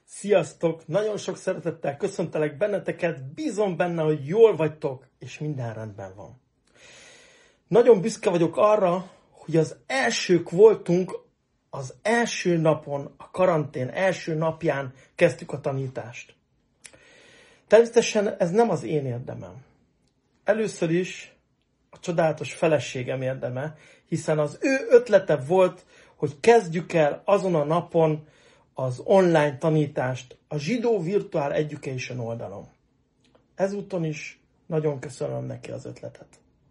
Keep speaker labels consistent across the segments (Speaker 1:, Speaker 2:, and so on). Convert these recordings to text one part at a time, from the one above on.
Speaker 1: Sziasztok! Nagyon sok szeretettel köszöntelek benneteket, bízom benne, hogy jól vagytok, és minden rendben van. Nagyon büszke vagyok arra, hogy az elsők voltunk, az első napon, a karantén első napján kezdtük a tanítást. Természetesen ez nem az én érdemem. Először is a csodálatos feleségem érdeme, hiszen az ő ötlete volt, hogy kezdjük el azon a napon az online tanítást a Zsidó Virtual Education oldalon. Ezúton is nagyon köszönöm neki az ötletet.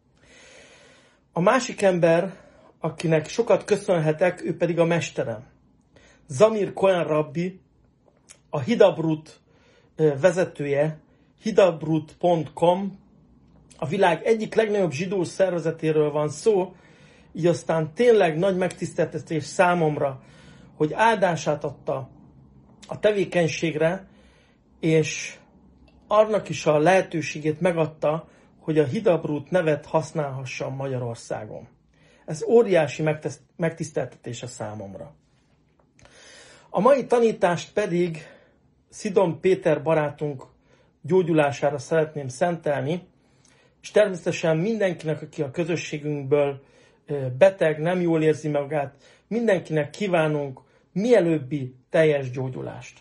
Speaker 1: A másik ember, akinek sokat köszönhetek, ő pedig a mesterem. Zamir Cohen rabbi, a Hidabrut vezetője, hidabrut.com, a világ egyik legnagyobb zsidó szervezetéről van szó, így aztán tényleg nagy megtiszteltetés számomra, hogy áldását adta a tevékenységre, és annak is a lehetőségét megadta, hogy a Hidabrut nevet használhassam Magyarországon. Ez óriási megtiszteltetés a számomra. A mai tanítást pedig Szidon Péter barátunk gyógyulására szeretném szentelni, és természetesen mindenkinek, aki a közösségünkből beteg, nem jól érzi magát, mindenkinek kívánunk mielőbbi teljes gyógyulást.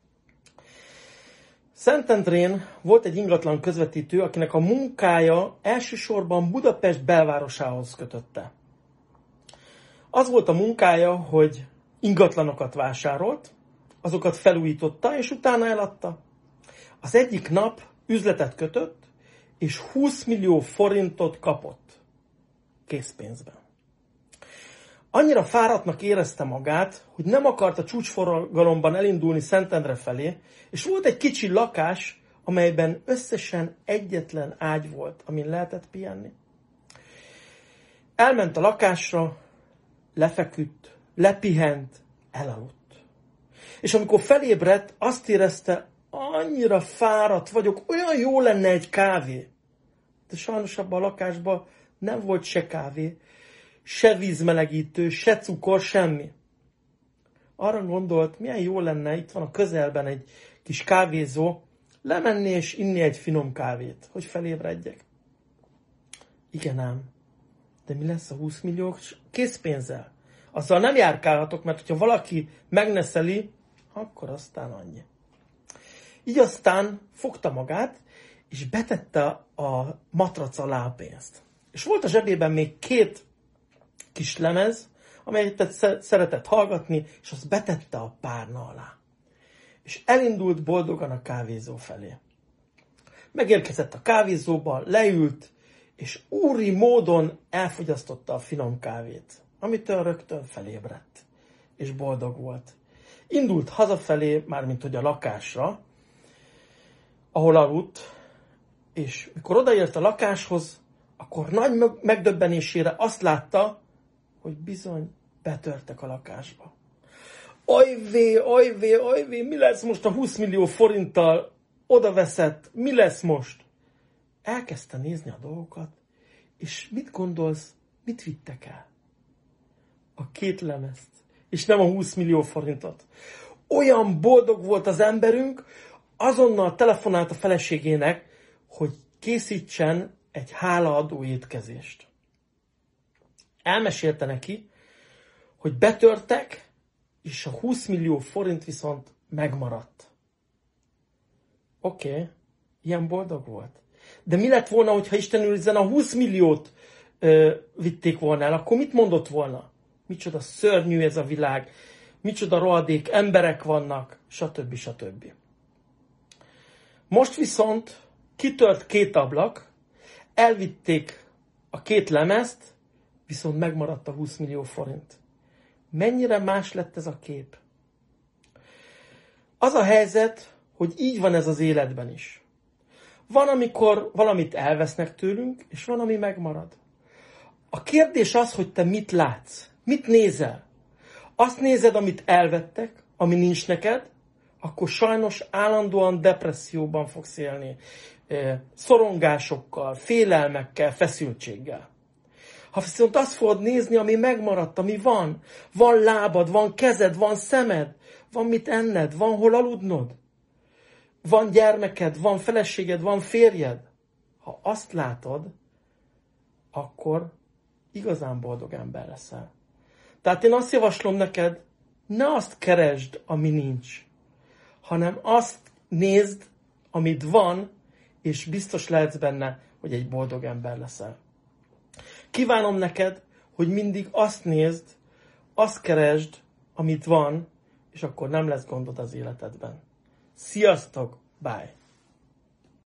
Speaker 1: Szentendrén volt egy ingatlan közvetítő, akinek a munkája elsősorban Budapest belvárosához kötötte. Az volt a munkája, hogy ingatlanokat vásárolt, azokat felújította, és utána eladta. Az egyik nap üzletet kötött, és 20 millió forintot kapott készpénzben. Annyira fáradtnak érezte magát, hogy nem akart a csúcsforgalomban elindulni Szentendre felé, és volt egy kicsi lakás, amelyben összesen egyetlen ágy volt, amin lehetett pihenni. Elment a lakásra, lefeküdt, lepihent, elaludt. És amikor felébredt, azt érezte, annyira fáradt vagyok, olyan jó lenne egy kávé. De sajnos abban a lakásban nem volt se kávé, se vízmelegítő, se cukor, semmi. Arra gondolt, milyen jó lenne, itt van a közelben egy kis kávézó, lemenni és inni egy finom kávét, hogy felébredjek. Igen ám, de mi lesz a 20 millió készpénzzel? Azzal nem járkálhatok, mert ha valaki megneszeli, akkor aztán annyi. Így aztán fogta magát, és betette a matrac alá a pénzt. És volt a zsebében még 2 kis lemez, amelyet szeretett hallgatni, és azt betette a párna alá. És elindult boldogan a kávézó felé. Megérkezett a kávézóba, leült, és úri módon elfogyasztotta a finom kávét, amitől rögtön felébredt, és boldog volt. Indult hazafelé, mármint hogy a lakásra, ahol aludt, és mikor odaért a lakáshoz, akkor nagy megdöbbenésére azt látta, hogy bizony betörtek a lakásba. Ajvé, mi lesz most a 20 millió forinttal? Odaveszett, mi lesz most? Elkezdte nézni a dolgokat, és mit gondolsz, mit vittek el? A 2 lemezt, és nem a 20 millió forintot. Olyan boldog volt az emberünk, azonnal telefonált a feleségének, hogy készítsen egy hálaadó étkezést. Elmesélte neki, hogy betörtek, és a 20 millió forint viszont megmaradt. Oké, ilyen boldog volt. De mi lett volna, hogyha Isten őrizzen a 20 milliót vitték volna el, akkor mit mondott volna? Micsoda szörnyű ez a világ, micsoda rohadék emberek vannak, stb. Most viszont kitört 2 ablak, elvitték a 2 lemezt, viszont megmaradt a 20 millió forint. Mennyire más lett ez a kép? Az a helyzet, hogy így van ez az életben is. Van, amikor valamit elvesznek tőlünk, és van, ami megmarad. A kérdés az, hogy te mit látsz, mit nézel. Azt nézed, amit elvettek, ami nincs neked, akkor sajnos állandóan depresszióban fogsz élni. Szorongásokkal, félelmekkel, feszültséggel. Ha viszont azt fogod nézni, ami megmaradt, ami van lábad, van kezed, van szemed, van mit enned, van hol aludnod, van gyermeked, van feleséged, van férjed. Ha azt látod, akkor igazán boldog ember leszel. Tehát én azt javaslom neked, ne azt keresd, ami nincs, hanem azt nézd, amit van, és biztos lehetsz benne, hogy egy boldog ember leszel. Kívánom neked, hogy mindig azt nézd, azt keresd, amit van, és akkor nem lesz gondod az életedben. Sziasztok! Bye!